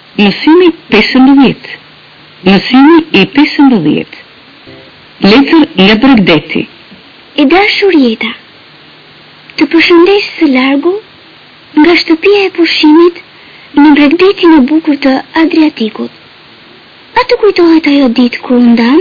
Mësimi 15. Mësimi I 15. Letër nga Bregdeti. I dashur Jeta, të përshëndes së largu nga shtëpia e pushimit në Bregdetin e bukur të Adriatikut. A të kujtohet ajo ditë kur u ndan?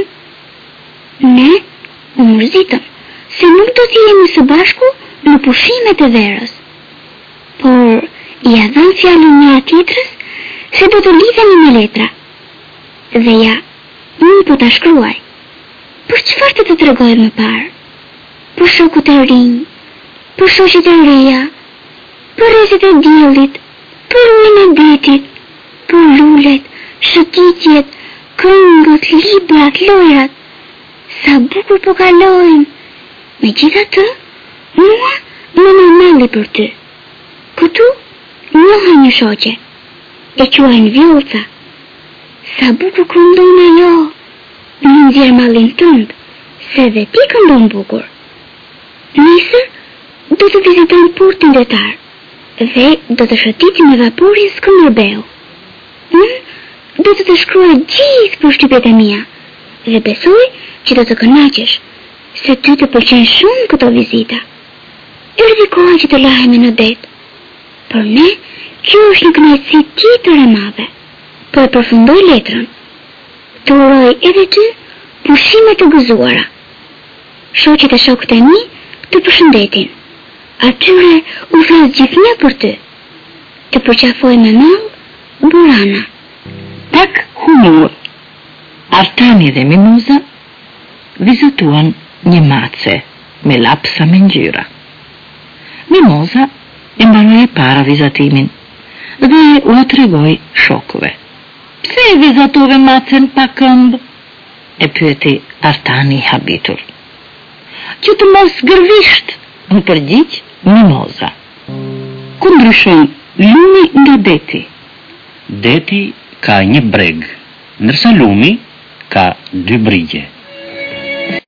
Ne u mërzitëm se nuk do të jemi së bashku në pushimet e verës. Por I dhan fjalën njëra tjetrës se do të lidhemi me letra. Dhe ja, unë po ta shkruaj. Për çfarë të tregoj më parë? Për shokut e rinj, për shoqet e reja, për rrezet e diellit, për ujin e detit, për lulet, shëtitjet, këngët, librat, lojrat. Sa bukur po kalojnë. Megjithatë, mua më normali për ty. Këtu njoha një shoqe, e quajnë Vjollca. Sa bukur këndon ajo, në nxjerr mallin tënd, se dhe ti këndon bukur. Nesër do të vizitojmë portin detar dhe do të shëtitim me vaporin Skënderbeu. Unë do të shkruaj gjithë përshtypjet e mia dhe besoj që do të kënaqesh, se ty të pëlqen shumë këto vizita. Erdhi koha që të lahemi në det. Për ne, kjo është një kënaqësi tjetër e madhe. Po e përfundoj letrën. Të uroj edhe ty pushime të gëzuara. Shoqet e shokët e mi të përshëndetin. Atyre u thes gjithnjë për ty. Të përqafoj me mall, Burana. Pak humor. Artani dhe Mimoza vizituan një mace me lapsa me ngjyra. Mimoza e mbanoi para vizatimin dhe u tregoi shokëve. Pse e vizatove macen pa këmbë? E pyeti Artani habitur. Që të mos gërvisht, në përgjigj Mimoza. Ku ndryshon lumi nga deti? Deti ka një breg, ndërsa lumi ka 2 brigje.